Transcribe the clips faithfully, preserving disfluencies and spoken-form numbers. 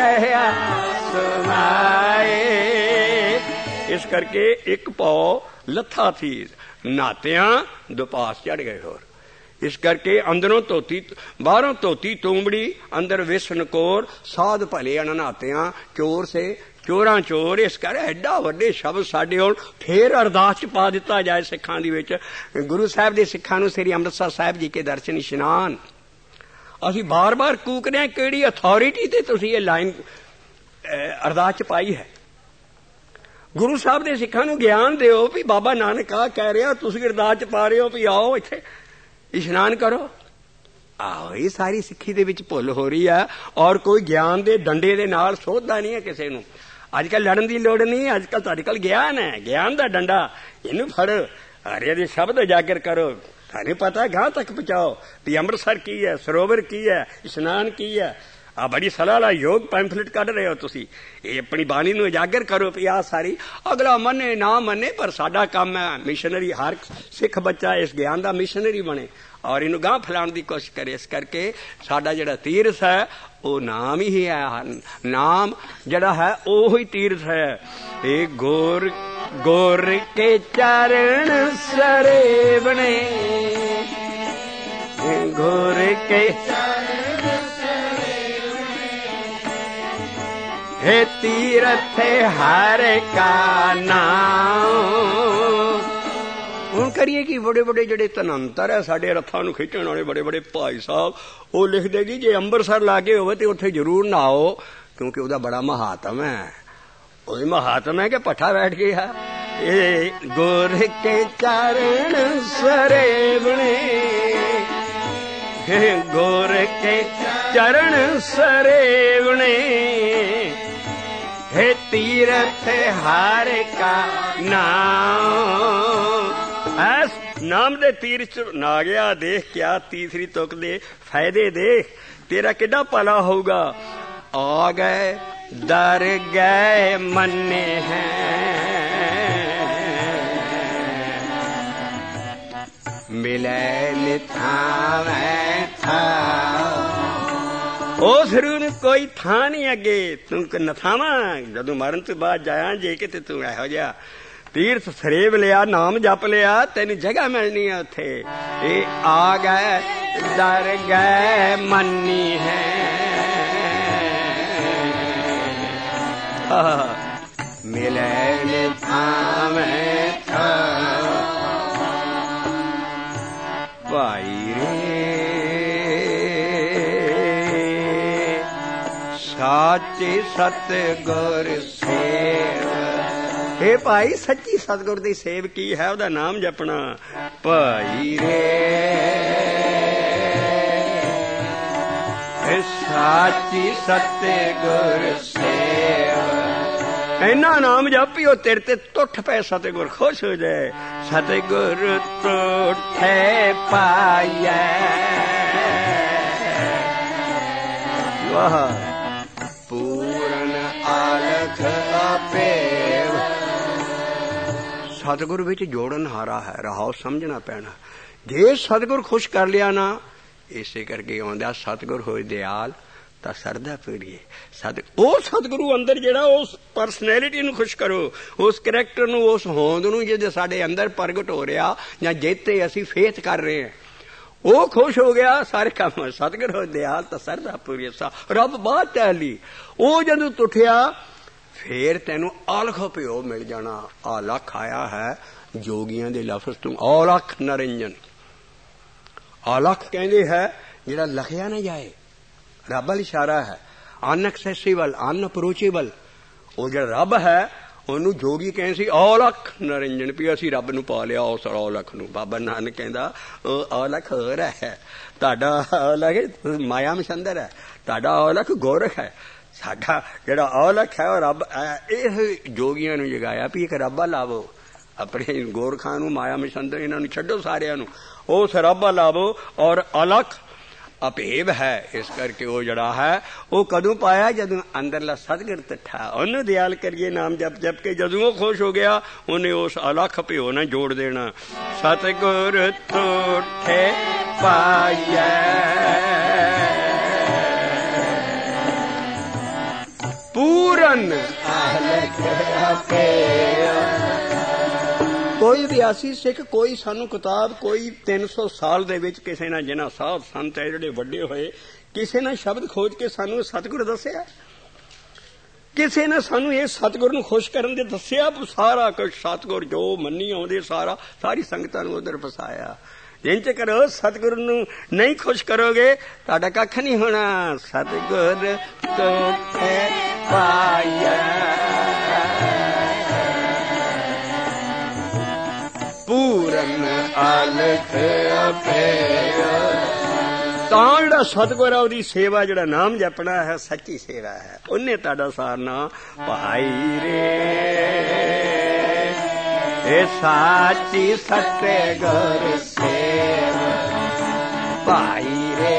ਰਹਿਆ ਸੁਨਾਏ। ਇਸ ਕਰਕੇ ਇੱਕ ਪੌ ਲੱਥਾ ਸੀ, ਨਾਤਿਆਂ ਦੁਪਾਸ ਚੜ ਗਏ ਹੋਰ। ਇਸ ਕਰਕੇ ਅੰਦਰੋਂ ਧੋਤੀ ਬਾਹਰੋਂ ਧੋਤੀ ਤੂੰਬੜੀ, ਅੰਦਰ ਵਿਸਨ ਕੋਰ, ਸਾਧ ਭਲੇ ਅਣਨਾਤਿਆਂ ਚੋਰ ਸੇ ਚੋਰਾਂ ਚੋਰ। ਇਸ ਕਰ ਐਡਾ ਵੱਡੇ ਸ਼ਬਦ ਸਾਡੇ ਹੁਣ ਫੇਰ ਅਰਦਾਸ ਚ ਪਾ ਦਿੱਤਾ ਜਾਏ ਸਿੱਖਾਂ ਦੀ ਵਿੱਚ। ਗੁਰੂ ਸਾਹਿਬ ਦੇ ਸਿੱਖਾਂ ਨੂੰ ਸ੍ਰੀ ਅੰਮ੍ਰਿਤਸਰ ਸਾਹਿਬ ਜੀ ਕੇ ਦਰਸ਼ਨ ਇਸ਼ਨਾਨ। ਅਸੀਂ ਬਾਰ ਬਾਰ ਕੂਕਦੇ ਹਾਂ, ਕਿਹੜੀ ਅਥਾਰਿਟੀ ਤੇ ਤੁਸੀਂ ਇਹ ਲਾਈਨ ਅਰਦਾਸ ਚ ਪਾਈ ਹੈ? ਗੁਰੂ ਸਾਹਿਬ ਦੇ ਸਿੱਖਾਂ ਨੂੰ ਗਿਆਨ ਦਿਓ ਵੀ ਬਾਬਾ ਨਾਨਕ ਆ ਕਹਿ ਰਿਹਾ, ਤੁਸੀਂ ਅਰਦਾਸ ਚ ਪਾ ਰਹੇ ਹੋ ਵੀ ਆਓ ਇੱਥੇ ਇਸ਼ਨਾਨ ਕਰੋ। ਆਹੋ, ਇਹ ਸਾਰੀ ਸਿੱਖੀ ਦੇ ਵਿੱਚ ਭੁੱਲ ਹੋ ਰਹੀ ਹੈ। ਔਰ ਕੋਈ ਗਿਆਨ ਦੇ ਡੰਡੇ ਦੇ ਨਾਲ ਸੋਧਦਾ ਨਹੀਂ ਹੈ ਕਿਸੇ ਨੂੰ। ਅੱਜ ਕੱਲ੍ਹ ਲੜਨ ਦੀ ਲੋੜ ਨਹੀਂ, ਅੱਜ ਕੱਲ੍ਹ ਤੁਹਾਡੇ ਕੋਲ ਗਿਆਨ ਹੈ, ਗਿਆਨ ਦਾ ਡੰਡਾ, ਇਹਨੂੰ ਫੜੋ, ਹਰੇ ਦੇ ਸ਼ਬਦ ਉਜਾਗਰ ਕਰੋ, ਤੁਹਾਨੂੰ ਪਤਾ ਗਾਂ ਤੱਕ ਪਹੁੰਚਾਓ ਵੀ ਅੰਮ੍ਰਿਤਸਰ ਕੀ ਹੈ, ਸਰੋਵਰ ਕੀ ਹੈ, ਇਸ਼ਨਾਨ ਕੀ ਹੈ। ਆ ਬੜੀ ਸਲਾਹ ਵਾਲਾ ਯੋਗ ਪੈਂਫਲੇਟ ਕੱਢ ਰਹੇ ਹੋ ਤੁਸੀਂ, ਇਹ ਆਪਣੀ ਬਾਣੀ ਨੂੰ ਉਜਾਗਰ ਕਰੋ ਵੀ ਆਹ ਸਾਰੀ। ਅਗਲਾ ਮੰਨੇ ਨਾ ਮੰਨੇ, ਪਰ ਸਾਡਾ ਕੰਮ ਹੈ ਮਿਸ਼ਨਰੀ, ਹਰ ਸਿੱਖ ਬੱਚਾ ਇਸ ਗਿਆਨ ਦਾ ਮਿਸ਼ਨਰੀ ਬਣੇ ਔਰ ਇਹਨੂੰ ਗਾਂਹ ਫੈਲਾਉਣ ਦੀ ਕੋਸ਼ਿਸ਼ ਕਰੇ। ਇਸ ਕਰਕੇ ਸਾਡਾ ਜਿਹੜਾ ਤੀਰਥ ਹੈ ਉਹ ਨਾਮ ਹੀ ਹੈ, ਨਾਮ ਜਿਹੜਾ ਹੈ ਉਹ ਹੀ ਤੀਰਥ ਹੈ। ਇਹ ਗੋਰ ਗੋਰ ਕੇ ਚਰਨ ਸਰੇਵਣੇ, ਗੋਰ ਕੇ हे तीरथ हर का नाम। ਹੁਣ ਕਰੀਏ ਕਿ ਬੜੇ ਬੜੇ ਜਿਹੜੇ ਧਨੰਤਰ ਹੈ ਸਾਡੇ ਰੱਥਾਂ ਨੂੰ ਖਿੱਚਣ ਵਾਲੇ ਬੜੇ ਬੜੇ ਭਾਈ ਸਾਹਿਬ, ਉਹ ਲਿਖਦੇ ਜੀ ਜੇ ਅੰਮ੍ਰਿਤਸਰ ਲਾਗੇ ਹੋਵੇ ਤੇ ਉੱਥੇ ਜ਼ਰੂਰ ਨਹਾਓ, ਕਿਉਂਕਿ ਉਹਦਾ ਬੜਾ ਮਹਾਤਮ ਹੈ। ਉਹਦੀ ਮਹਾਤਮ ਹੈ ਕਿ ਭੱਠਾ ਬੈਠ ਗਿਆ। ਇਹ ਗੁਰ ਕੇ ਚਰਨ ਸਰੇਵਣੇ, ਗੁਰ ਕੇ ਚਰਨ ਸਰੇਵਣੇ, हे तीरथ हर का नाम। ਐਸ ਨਾਮ ਦੇ ਤੀਰ ਚ ਨਾ ਗਿਆ। ਦੇਖ ਕਿਆ ਤੀਸਰੀ ਤੁਕ ਦੇ ਫਾਇਦੇ ਦੇਖ, ਤੇਰਾ ਕਿੱਡਾ ਭਲਾ ਹੋਊਗਾ। ਆ ਗਏ ਦਰ ਗਏ ਮੰਨੇ ਹੈ, ਮਿਲੇ ਨਿਥਾਵੇਂ ਥਾ। ਉਸ ਰੂਹ ਨੂੰ ਕੋਈ ਥਾਂ ਨਹੀਂ ਅੱਗੇ, ਤੂੰ ਨਥਾਵਾਂ ਜਦੋਂ ਮਰਨ ਤੋਂ ਬਾਅਦ ਜਾਇਆ ਜੇ ਕਿਤੇ ਤੂੰ ਇਹੋ ਜਿਹਾ ਤੀਰਥ ਸਰੇਵ ਲਿਆ, ਨਾਮ ਜਪ ਲਿਆ, ਤੈਨੂੰ ਜਗ੍ਹਾ ਮਿਲਣੀ ਹੈ ਉੱਥੇ। ਇਹ ਆ ਗਏ ਦਰ ਗਏ ਮੰਨੀ ਹੈ, ਮਿਲੇ ਨੇ ਥਾਵੇਂ ਥਾ। ਭਾਈ ਰੇ ਸਾਚੇ ਸਤਿਗੁਰ ਸੇਵ, हे ਭਾਈ ਸੱਚੀ ਸਤਿਗੁਰ ਦੀ ਸੇਵ ਕੀ ਹੈ? ਉਹਦਾ ਨਾਮ ਜਪਣਾ। ਭਾਈ ਰੇ ਸਾਚੀ ਸਤਿਗੁਰ ਸੇਵ, ਇੰਨਾ ਨਾਮ ਜਪੀ ਉਹ ਤੇਰੇ ਤੇ ਟੁੱਟ ਪਏ, ਸਤਿਗੁਰ ਖੁਸ਼ ਹੋ ਜਾਏ। ਸਤਿਗੁਰ ਟੁੱਟੇ ਪਾਈਐ, ਵਾਹ ਪੂਰਨ ਆਲਖ ਆਪੇ। ਸਤਿਗੁਰ ਵਿੱਚ ਜੋੜਨ ਹਾਰਾ ਹੈ, ਰਹਾਓ ਸਮਝਣਾ ਪੈਣਾ। ਜੇ ਸਤਿਗੁਰ ਖੁਸ਼ ਕਰ ਲਿਆ ਨਾ, ਇਸੇ ਕਰਕੇ ਆਉਂਦਾ ਸਤਿਗੁਰ ਹੋਏ ਦਿਆਲ ਤਾਂ ਸਰਦਾ ਪੂਰੀਏ। ਸਤ ਉਹ ਸਤਿਗੁਰੂ ਅੰਦਰ ਜਿਹੜਾ ਉਸ ਪਰਸਨੈਲਿਟੀ ਨੂੰ ਖੁਸ਼ ਕਰੋ, ਉਸ ਕਰੈਕਟਰ ਨੂੰ, ਉਸ ਹੋਂਦ ਨੂੰ ਜਿਹਦੇ ਸਾਡੇ ਅੰਦਰ ਪ੍ਰਗਟ ਹੋ ਰਿਹਾ ਜਾਂ ਜਿੱਤੇ ਅਸੀਂ ਫੇਥ ਕਰ ਰਹੇ ਹਾਂ, ਉਹ ਖੁਸ਼ ਹੋ ਗਿਆ, ਸਾਰੇ ਕੰਮ। ਸਤਿਗੁਰ ਹੋਏ ਦਿਆਲ ਤਾਂ ਸਰਦਾ ਪੂਰੀਏ। ਰੱਬ ਬਾਤ ਟਹਿਲੀ, ਉਹ ਜਦੋਂ ਟੁੱਟਿਆ ਫੇਰ ਤੈਨੂੰ ਆਲਖ ਪਿਓ ਮਿਲ ਜਾਣਾ। ਆਲਖ ਆਇਆ ਹੈ ਜੋਗੀਆਂ ਦੇ ਲਫ਼ਜ਼ ਤੋਂ, ਔਲਖ ਨਰਿੰਜਨ। ਆਲਖ ਕਹਿੰਦੇ ਹੈ ਜਿਹੜਾ ਲਖਿਆ ਨਾ ਜਾਏ, ਰੱਬ ਵੱਲ ਇਸ਼ਾਰਾ ਹੈ। ਅਨਐਕਸੈਸਿਬਲ, ਅਨਅਪਰੋਚੇਬਲ, ਉਹ ਜਿਹੜਾ ਰੱਬ ਹੈ ਉਹਨੂੰ ਜੋਗੀ ਕਹਿੰਦੇ ਸੀ ਔਲਖ ਨਰਿੰਜਨ, ਵੀ ਅਸੀਂ ਰੱਬ ਨੂੰ ਪਾ ਲਿਆ ਉਸ ਔਲਖ ਨੂੰ। ਬਾਬਾ ਨਾਨਕ ਕਹਿੰਦਾ ਉਹ ਔਲਖ ਹੋਰ ਹੈ, ਤੁਹਾਡਾ ਔਲਖ ਮਾਇਆ ਮਛੰਦਰ ਹੈ, ਤੁਹਾਡਾ ਔਲਖ ਗੋਰਖ ਹੈ। ਸਾਡਾ ਜਿਹੜਾ ਔਲਖ ਹੈ ਉਹ ਰੱਬ। ਇਹ ਜੋਗੀਆਂ ਨੂੰ ਜਗਾਇਆ ਵੀ ਇੱਕ ਰੱਬ ਲਾਵੋ, ਆਪਣੇ ਗੋਰਖਾਂ ਨੂੰ, ਮਾਇਆ ਮਛੰਦਰ ਇਹਨਾਂ ਨੂੰ ਛੱਡੋ, ਸਾਰਿਆਂ ਨੂੰ ਉਸ ਰੱਬ ਲਾਵੋ। ਔਰ ਅਲਖ ਅਭੇਵ ਹੈ, ਇਸ ਕਰਕੇ ਉਹ ਜਿਹੜਾ ਹੈ ਉਹ ਕਦੋਂ ਪਾਇਆ? ਜਦੋਂ ਅੰਦਰਲਾ ਸਤਿਗੁਰ ਤੱਠਾ, ਉਹਨੂੰ ਦਿਆਲ ਕਰੀਏ ਨਾਮ ਜਪ ਜਪ ਕੇ। ਜਦੋਂ ਉਹ ਖੁਸ਼ ਹੋ ਗਿਆ ਉਹਨੇ ਉਸ ਅਲਖ ਭਿਓ ਨਾਲ ਜੋੜ ਦੇਣਾ। ਸਤਿਗੁਰ ਤੁਠੇ ਪਾਈਐ, पूरन अलख कोई बियासी सिख कोई सानू किताब कोई तीन सौ साल दे विच किसी ने जिन्हां साहब संत है जिहड़े वड्डे होए किसी ने शब्द खोज के सानू सतगुर दस्सिया किसी ने सानू ये सतगुर नूं खुश करन दे दस्सिया सारा कुछ सतगुर जो मन्नी आउंदे सारा सारी संगतां नूं उधर फसाया इंज करो सतगुर नूं नहीं खुश करोगे तुहाडा कख नहीं होना सतगुर तो पाया पूरन अलख अपया तां जिहड़ा सतगुर है उहदी सेवा जिहड़ा नाम जपना है सच्ची सेवा है उन्हें तुहाडा सारना भाई रे ए साची सतगुर सेवा भाई रे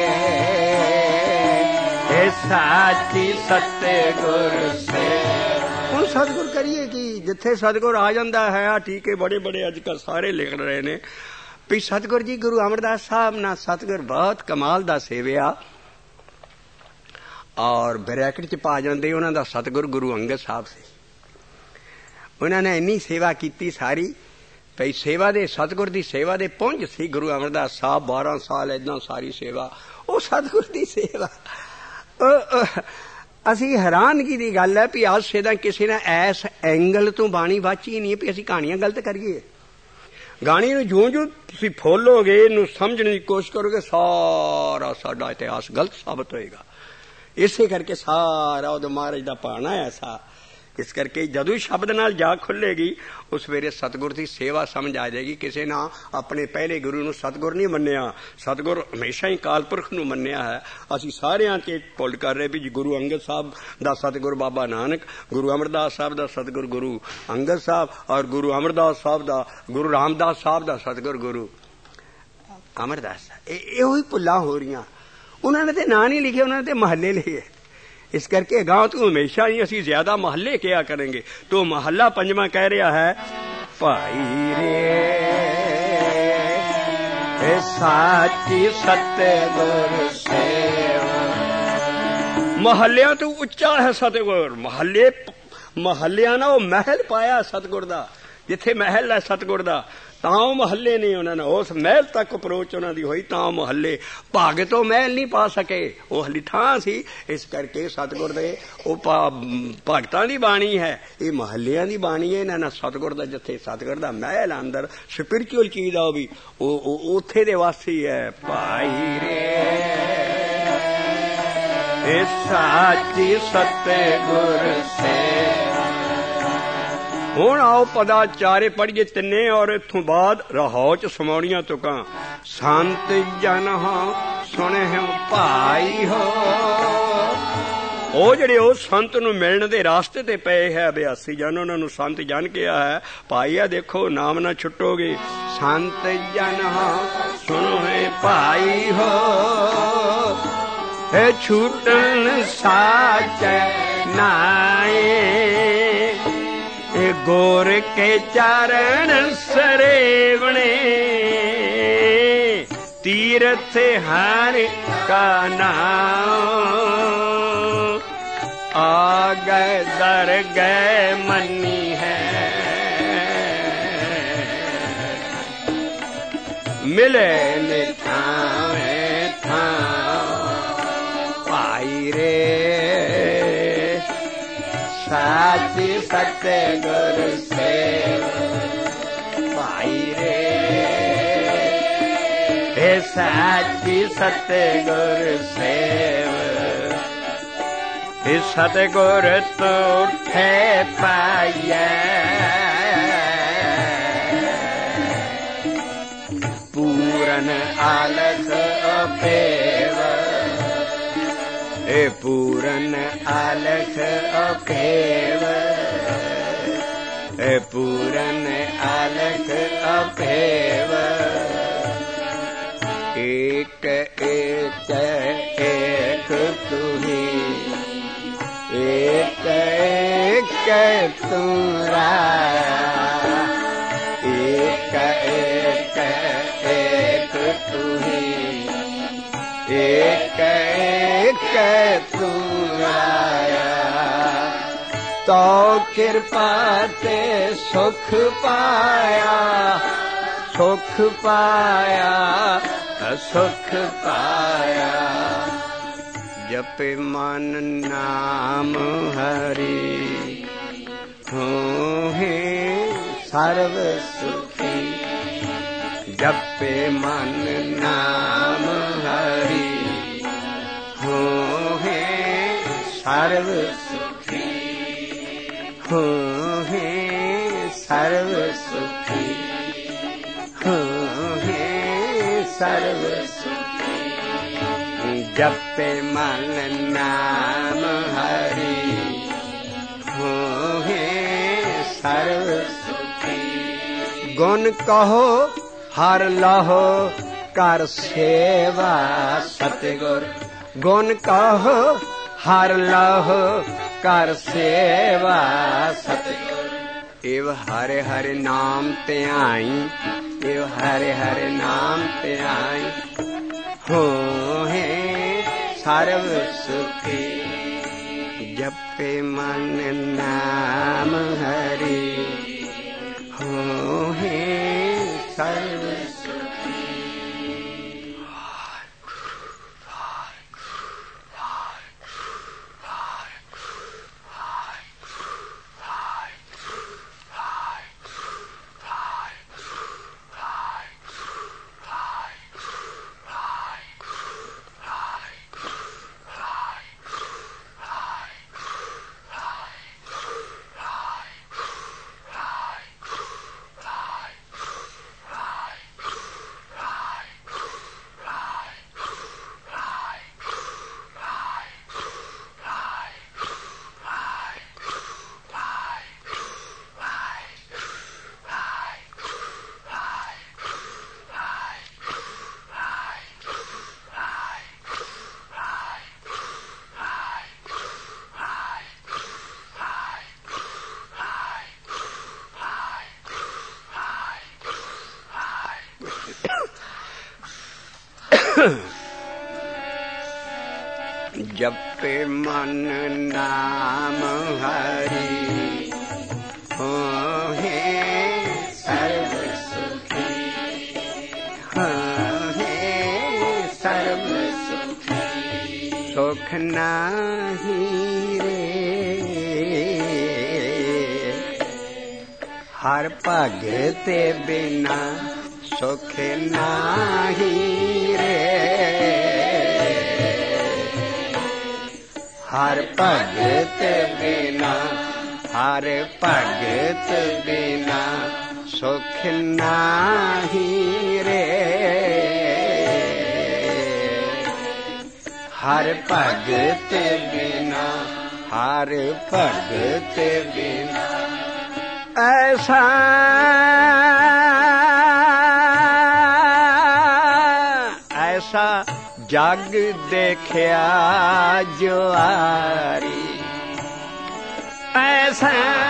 ए साची सतगुर सेवा हुण सतगुर करिए कि जिथे सतगुर आ जांदा है आ टीके बड़े बड़े अजकल सारे लिख रहे ने भी सतगुर जी गुरु अमरदास साहब ना सतगुर बहुत कमाल दा सेविया और ब्रैकेट च पा जाते उन्हों दा सतगुर गुरु अंगद साहब से उन्होंने इन्नी सेवा की सारी भई सेवा दे सतगुर दी सेवा दे पुंज सी गुरु अमरदास साहब बारह साल इदा सारी सेवा वो सतगुर दी सेवा असी हैरानगी दी गल है भी अज सेदा किसी ने ऐस एंगल तो बाणी वाची नहीं भी असी कहानियां गलत करिए गाणी नूं जूं जूं तुसीं फॉलोगे इहनूं समझने की कोशिश करोगे सारा साडा इतिहास गलत साबित होएगा इसे करके सारा उहदा महाराज दा पाना है ऐसा इस करके जदों शब्द नाल जाग खुलेगी उस वेले सतगुर की सेवा समझ आ जाएगी किसी ने अपने पहले गुरु नूं सतगुर नहीं मन्निया सतगुर हमेशा ही कालपुरख नूं मन्निया है असीं सारिआं ते भुल कर रहे भी गुरु अंगद साहब दा सतगुर बाबा नानक गुरु अमरदास साहब दा सतगुर गुरु अंगद साहब और गुरु अमरदास साहब दा गुरु रामदास साहब दा सतगुर गुरु अमरदास इहो ही भुल्लां हो रहीआं उन्होंने तो नां नहीं लिखे उन्होंने तो महल्ले लिखे इस करके गांव तो हमेशा ही असी ज्यादा महल्ले क्या करेंगे तो महल्ला पंजवा कह रहा है भाई रे साची सतगुर सेवा महल्लिया तो उच्चा है सतगुर महल्ले महल्लिया ना वो महल पाया सतगुर दा जिथे महल है सतगुर दा तां महल्ले नहीं उन्होंने उस महल तक अप्रोच उन्होंने हुई तां महल्ले भाग तो महल नहीं पा सके वो हली थां सी इस करके सतगुर दे भगतां दी बाणी है ये महल्लियां दी बाणी है इन्हां सतगुर दा जिथे सतगुर दा महल अंदर स्पिरिचुअल चीज आ भी उत्थे दे वासी है भाई रे साची सतगुर से हुण आओ पदाचारे पढ़िए तिन्ने और इथों बाद रहाओ च समाणियां तुकां संत जन हो सुने भाई हो ओ जिहड़े ओ संत नूं मिलण दे रास्ते ते पए है अभ्यासी जन उन्हां नूं संत जन किहा है भाई आ देखो नाम ना छुटोगे संत जन हो सुनो है भाई हो है छूटन साच नाए गोर के चरण सरेवणे तीर्थ हर का नाम आ गए दर गए मनी है मिले निठावे था पाई रे साची सतगुर सेवा भाई रे साची सतगुर सेवा सतगुर तो उठे पाया पूरन आलस अपेवा ए पूरन आलख अपेव ए पूरन आलख अपेव एक एक एक तू ही एक एक तू राया एक एक एक तू ही एक एक तू आया तो कृपा ते सुख पाया, सुख पाया, सुख पाया। जपे मन नाम हरि, होहे सर्व सुखी। जपे मन नाम हरि, होहे सर्व सुखी, होहे सर्व सुखी, होहे सर्व सुखी। जपे मन नाम हरि, होहे सर्व सुखी। गुण कहो हर लहो कर सेवा सतगुर, गुण कहो हर लहो कर सेवा सतगुर। एव हरे हरे नाम ते आई, एव हरे हरे नाम ते आई, होहे सर्व सुखी। जपे मन नाम हरि, होहे सर्व सुखी। जपे मन नाम हरि, होहे सर्व सुखी, होहे सर्व सुखी। सुख नाही रे हर भगते बिना, सुख नाही रे हर भगत बिना, हर भगत बिना सुख नाही रे। हर भगत बिना, हर भगत बिना ऐसा ऐसा जग देखिया जुआरी, ऐसा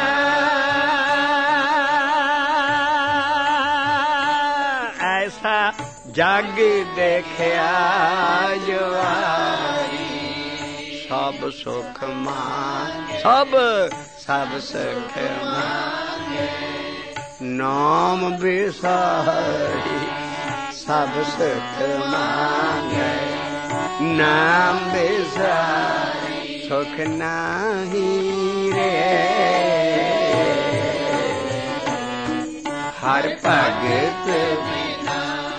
ऐसा जग देखिया जुआरी। सब सुख मान, सब सब सुख मांगे, नाम बिसारी सब सुख मांगे। नाम बिसारी सुख नाही रे हर भगत बिना।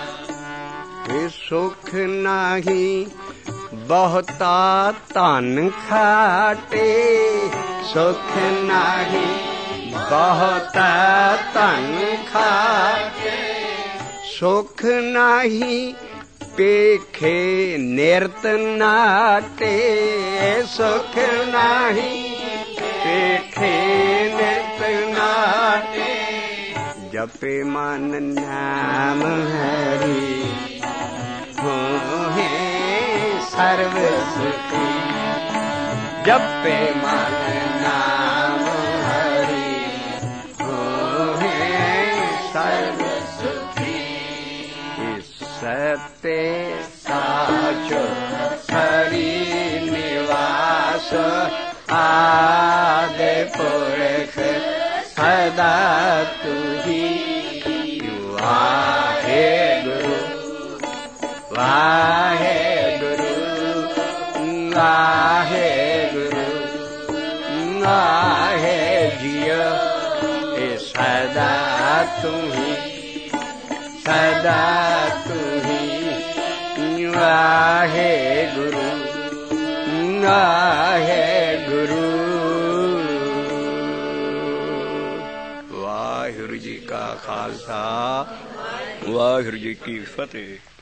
सुख नाही बहुता धन खाटे, सुख नाही बहुता धन खाटे। सुख नाही पेखे निरत नाटे, सुख नाही पेखे निरत नाटे। जपे मन नाम हरि होहे सर्व सुखी। जपे मन नाम हरि होहे सर्व सुखी। सत्य साच हरि निवास आदि सदा तू ही वाहे गुरु वाहे गुरु वाहे गुरु वाहे जिया ए सदा तू ही सदा तू ही वाहे गुरु वाहे गुरु। वाहिगुरु जी का खालसा वाहिगुरु जी की फतेह।